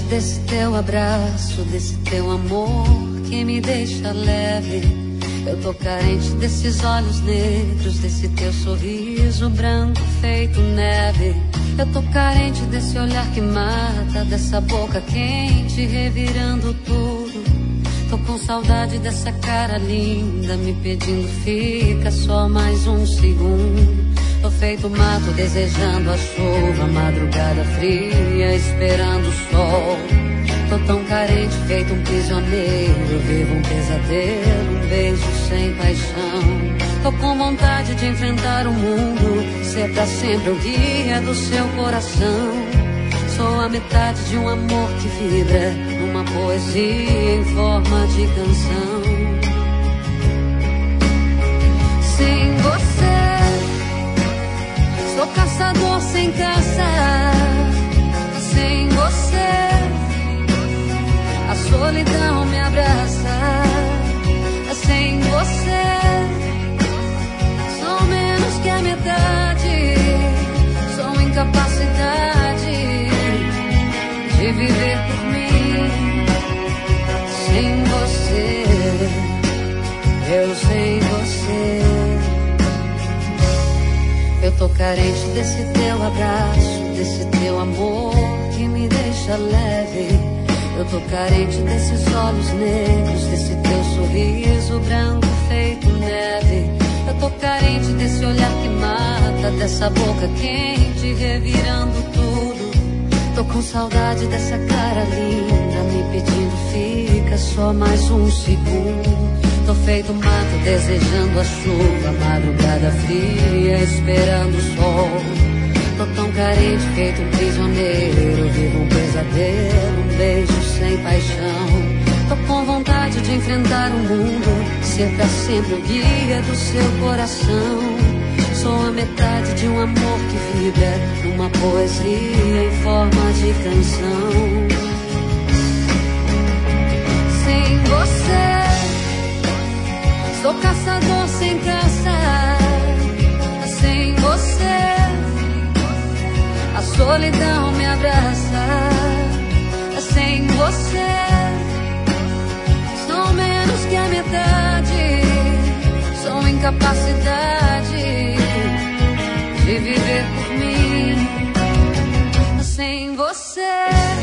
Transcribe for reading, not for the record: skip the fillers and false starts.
desse teu abraço, desse teu amor que me deixa leve. Eu tô carente desses olhos negros, desse teu sorriso branco feito neve. Eu tô carente desse olhar que mata, dessa boca quente revirando tudo. Tô com saudade dessa cara linda me pedindo fica só mais um segundo. Tô feito mato desejando a chuva, madrugada fria esperando o sol. Tô tão carente feito um prisioneiro, vivo um pesadelo, um beijo sem paixão. Tô com vontade de enfrentar o mundo, ser pra sempre o guia do seu coração. Sou a metade de um amor que vibra numa poesia em forma de canção. Sem você, sou caçador sem caça. Sem você, a solidão me abraça. Sem você, sou menos que a metade. Sou incapacidade de viver por mim. Sem você, eu sem você. Eu tô carente desse teu abraço, desse teu amor que me deixa leve. Eu tô carente desses olhos negros, desse teu sorriso branco feito neve. Eu tô carente desse olhar que mata, dessa boca quente revirando tudo. Tô com saudade dessa cara linda me pedindo fica só mais um segundo. Tô feito mato desejando a chuva, madrugada fria esperando o sol. Tô tão carente feito um prisioneiro, vivo um pesadelo, um beijo sem paixão. Tô com vontade de enfrentar o mundo, ser pra sempre o guia do seu coração. Sou a metade de um amor que vibra numa poesia em forma de canção. Sem você, sou caçador sem caça. Sem você, a solidão me abraça. Sem você, sou menos que a metade. Sou incapacidade de viver por mim. Sem você.